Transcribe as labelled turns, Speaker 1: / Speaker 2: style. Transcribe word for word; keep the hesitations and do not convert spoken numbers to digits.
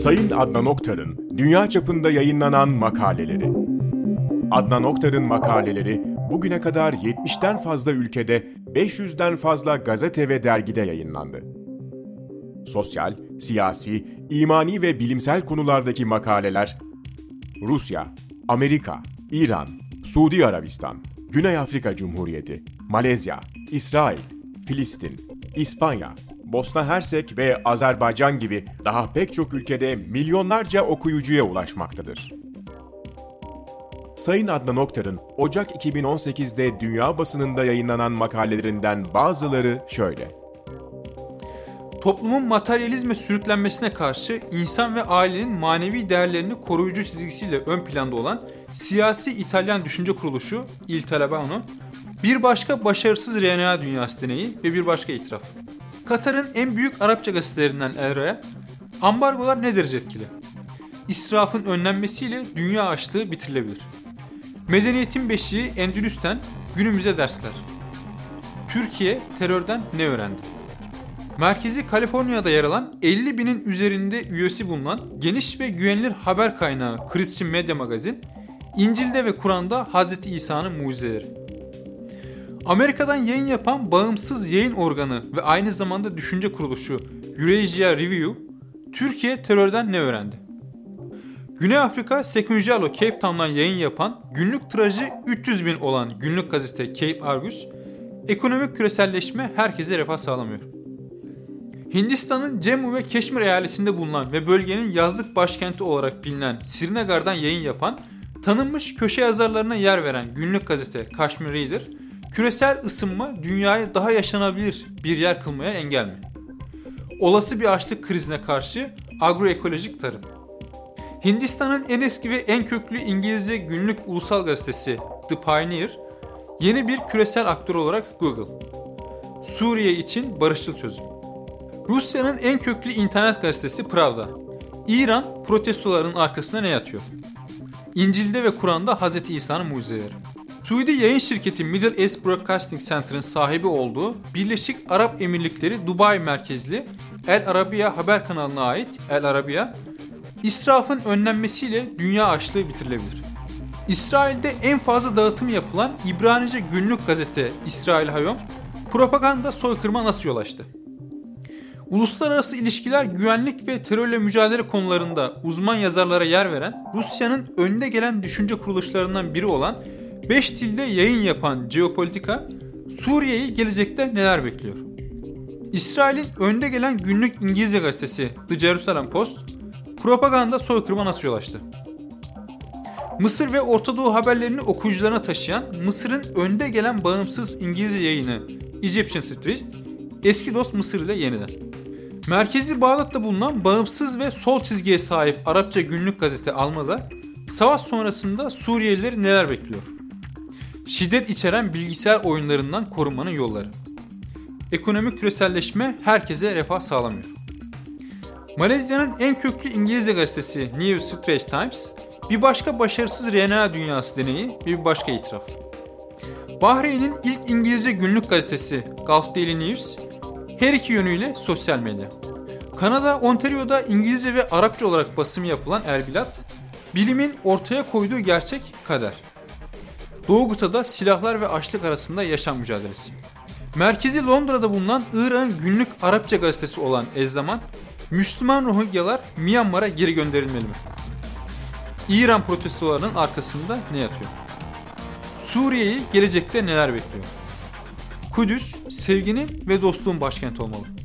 Speaker 1: Sayın Adnan Oktar'ın dünya çapında yayınlanan makaleleri. Adnan Oktar'ın makaleleri bugüne kadar yetmişten fazla ülkede beş yüzden fazla gazete ve dergide yayınlandı. Sosyal, siyasi, imani ve bilimsel konulardaki makaleler Rusya, Amerika, İran, Suudi Arabistan, Güney Afrika Cumhuriyeti, Malezya, İsrail, Filistin, İspanya, Bosna Hersek ve Azerbaycan gibi daha pek çok ülkede milyonlarca okuyucuya ulaşmaktadır. Sayın Adnan Oktar'ın Ocak iki bin on sekizde dünya basınında yayınlanan makalelerinden bazıları şöyle.
Speaker 2: Toplumun materyalizme sürüklenmesine karşı insan ve ailenin manevi değerlerini koruyucu çizgisiyle ön planda olan siyasi İtalyan düşünce kuruluşu Il Talebano, bir başka başarısız R N A dünyası deneyi ve bir başka itiraf. Katar'ın en büyük Arapça gazetelerinden El Ra'ya, ambargolar ne derece etkili? İsrafın önlenmesiyle dünya açlığı bitirilebilir. Medeniyetin beşiği Endülüs'ten günümüze dersler. Türkiye terörden ne öğrendi? Merkezi Kaliforniya'da yer alan elli binin üzerinde üyesi bulunan geniş ve güvenilir haber kaynağı Christian Media Magazine, İncil'de ve Kur'an'da Hazreti İsa'nın mucizeleri. Amerika'dan yayın yapan bağımsız yayın organı ve aynı zamanda düşünce kuruluşu Eurasia Review, Türkiye terörden ne öğrendi? Güney Afrika Sekunjalo Cape Town'dan yayın yapan günlük tirajı üç yüz bin olan günlük gazete Cape Argus, ekonomik küreselleşme herkese refah sağlamıyor. Hindistan'ın Cemmu ve Keşmir eyaletinde bulunan ve bölgenin yazlık başkenti olarak bilinen Srinagar'dan yayın yapan, tanınmış köşe yazarlarına yer veren günlük gazete Kashmir Reader, küresel ısınma dünyayı daha yaşanabilir bir yer kılmaya engel mi? Olası bir açlık krizine karşı agroekolojik tarım. Hindistan'ın en eski ve en köklü İngilizce günlük ulusal gazetesi The Pioneer, yeni bir küresel aktör olarak Google. Suriye için barışçıl çözüm. Rusya'nın en köklü internet gazetesi Pravda. İran protestoların arkasında ne yatıyor? İncil'de ve Kur'an'da Hazreti İsa'nın mucizeleri. Suudi yayın şirketi Middle East Broadcasting Center'ın sahibi olduğu Birleşik Arap Emirlikleri Dubai merkezli El Arabiya haber kanalına ait El Arabiya, İsrafın önlenmesiyle dünya açlığı bitirilebilir. İsrail'de en fazla dağıtım yapılan İbranice günlük gazete İsrail Hayom, propaganda soykırıma nasıl yol açtı? Uluslararası ilişkiler, güvenlik ve terörle mücadele konularında uzman yazarlara yer veren, Rusya'nın önde gelen düşünce kuruluşlarından biri olan beş dilde yayın yapan Geopolitika, Suriye'yi gelecekte neler bekliyor? İsrail'in önde gelen günlük İngilizce gazetesi The Jerusalem Post, propaganda soykırıma nasıl yol açtı? Mısır ve Orta Doğu haberlerini okuyucularına taşıyan Mısır'ın önde gelen bağımsız İngilizce yayını Egyptian Street, eski dost Mısır ile yeniden. Merkezi Bağdat'ta bulunan bağımsız ve sol çizgiye sahip Arapça günlük gazete Almada, savaş sonrasında Suriyelileri neler bekliyor? Şiddet içeren bilgisayar oyunlarından korunmanın yolları. Ekonomik küreselleşme herkese refah sağlamıyor. Malezya'nın en köklü İngilizce gazetesi New Straits Times, bir başka başarısız R N A dünyası deneyi ve bir başka itiraf. Bahreyn'in ilk İngilizce günlük gazetesi Gulf Daily News, her iki yönüyle sosyal medya. Kanada, Ontario'da İngilizce ve Arapça olarak basımı yapılan El Bilat, bilimin ortaya koyduğu gerçek kader. Doğu Guta'da silahlar ve açlık arasında yaşam mücadelesi. Merkezi Londra'da bulunan Irak'ın günlük Arapça gazetesi olan Ez-Zaman, Müslüman Rohingyalar Myanmar'a geri gönderilmeli mi? İran protestolarının arkasında ne yatıyor? Suriye'yi gelecekte neler bekliyor? Kudüs, sevginin ve dostluğun başkenti olmalı.